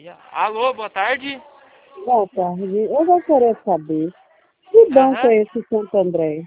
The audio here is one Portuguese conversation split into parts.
Alô, boa tarde. Boa tarde. Eu gostaria de saber que banco Aham. é esse Santo André?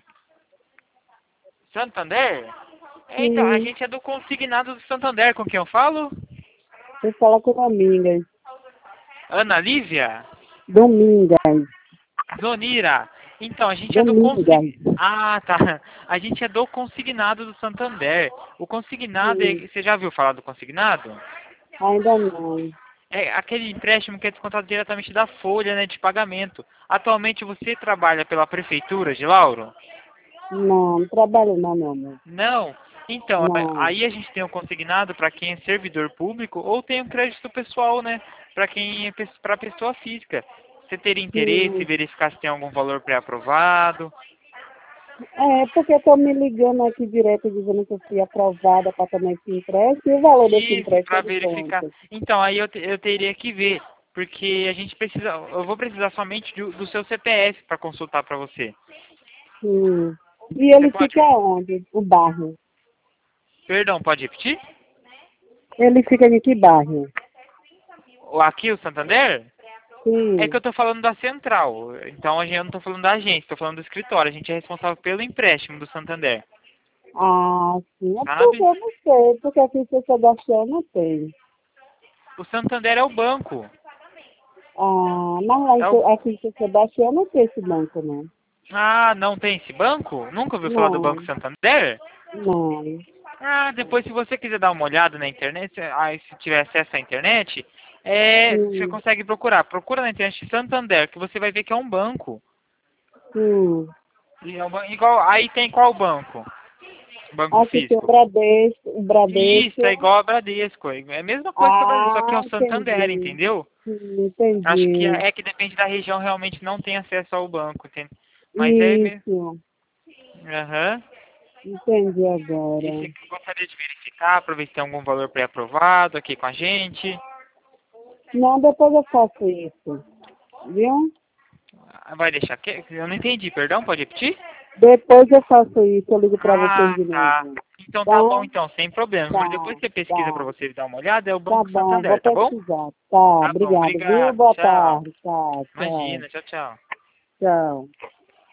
Santander? Então, a Sim, gente é do consignado do Santander, com quem eu falo? você fala com Domingas. Ana Lívia? Domingas. Zonira? Então, a gente é do Domingas. Ah, tá. A gente é do consignado do Santander. O consignado, Sim, você já ouviu falar do consignado? ainda não. É aquele empréstimo que é descontado diretamente da folha, né, de pagamento. Atualmente você trabalha pela prefeitura de Lauro? Não, não trabalho não, meu amor. Não. Então, Não. aí a gente tem o consignado para quem é servidor público ou tem o crédito pessoal, né, para quem é para pessoa física. Você teria interesse em Sim. verificar se tem algum valor pré-aprovado? É, porque estão me ligando aqui direto dizendo que eu fui aprovada para tomar esse empréstimo e o valor desse Isso, empréstimo para é de verificar. quanto? Então, aí eu teria que ver, porque a gente precisa, eu vou precisar somente do seu CPF para consultar para você. Sim. E Você ele pode, fica onde? O bairro. perdão, pode repetir? Ele fica em que bairro? Aqui o Santander? É que Sim. eu tô falando da central, então eu não tô falando da agência, tô falando do escritório. A gente é responsável pelo empréstimo do Santander, Ah, sim. É porque sabe? eu não sei, porque aqui em São Sebastião não tem. O Santander é o banco. Ah, mas lá É o... aqui em São Sebastião não tem esse banco, não. Ah, não tem esse banco? Nunca ouviu falar do Banco Não, Santander? não. Ah, depois se você quiser dar uma olhada na internet, se tiver acesso à internet, você Sim, consegue procurar. Procura na internet Santander, que você vai ver que é um banco. sim. E é um igual, aí tem qual banco? Banco Aqui tem físico. O Isso, é Bradesco. igual a Bradesco. É a mesma coisa que a Bradesco, só que é Ah, o Santander, entendi. entendeu? Sim, Acho que entendi. é que depende da região, realmente não tem acesso ao banco, entende? Mas é mesmo. Isso, Aham. entendi E agora. você gostaria de verificar para ver se tem algum valor pré-aprovado aqui com a gente? Não, depois eu faço isso, viu? Vai deixar que eu não entendi, perdão, pode repetir? Depois eu faço isso, eu ligo pra vocês Ah, de tá. novo. Então tá bom, Tá? então, sem problema. Mas depois Tá, você pesquisa para tá. você dar uma olhada, é o Tá Banco bom, vou Santander, tá bom? pesquisar. Tá, Tá bom, obrigado, viu? obrigado. Boa Tchau. tarde. Tá, tchau. Imagina, tchau, tchau. Tchau.